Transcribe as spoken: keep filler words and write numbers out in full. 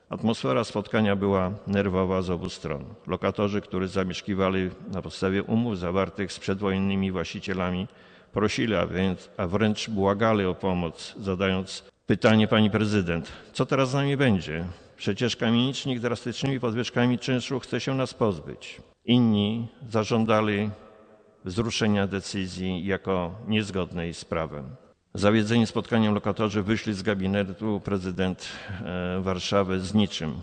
Atmosfera spotkania była nerwowa z obu stron. Lokatorzy, którzy zamieszkiwali na podstawie umów zawartych z przedwojennymi właścicielami, prosili, a, więc, a wręcz błagali o pomoc, zadając pytanie pani prezydent, co teraz z nami będzie? Przecież kamienicznik drastycznymi podwyżkami czynszu chce się nas pozbyć. Inni zażądali wzruszenia decyzji jako niezgodnej z prawem. Zawiedzeni spotkaniem lokatorzy wyszli z gabinetu prezydent Warszawy z niczym.